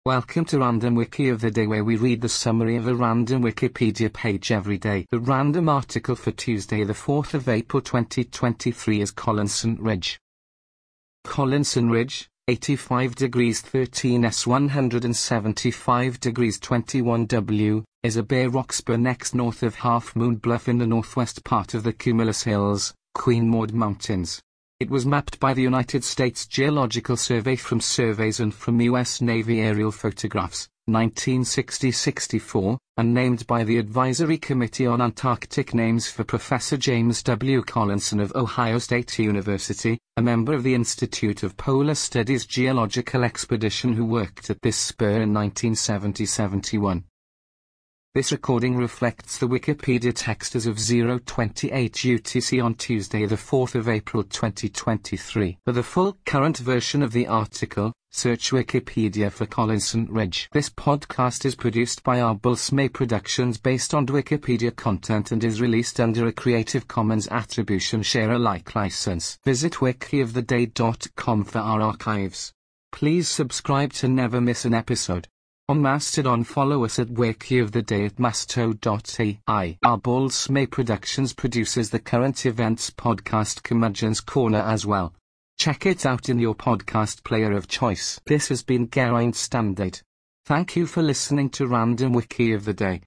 Welcome to Random Wiki of the Day, where we read the summary of a random Wikipedia page every day. The random article for Tuesday, the 4th of April 2023 is Collinson Ridge. Collinson Ridge, 85 degrees 13s 175 degrees 21w, is a bare rock spur next north of Half Moon Bluff in the northwest part of the Cumulus Hills, Queen Maud Mountains. It was mapped by the United States Geological Survey from surveys and from U.S. Navy aerial photographs, 1960-64, and named by the Advisory Committee on Antarctic Names for Professor James W. Collinson of Ohio State University, a member of the Institute of Polar Studies geological expedition who worked at this spur in 1970-71. This recording reflects the Wikipedia text as of 0:28 UTC on Tuesday, the 4th of April 2023. For the full current version of the article, search Wikipedia for Collinson Ridge. This podcast is produced by Arbulsmay Productions based on Wikipedia content and is released under a Creative Commons Attribution Share Alike license. Visit wikioftheday.com for our archives. Please subscribe to never miss an episode. On Mastodon, follow us at Wiki of the Day at masto.ai. Arbulsmay Productions produces the current events podcast Curmudgeon's Corner as well. Check it out in your podcast player of choice. This has been Geraint Standard. Thank you for listening to Random Wiki of the Day.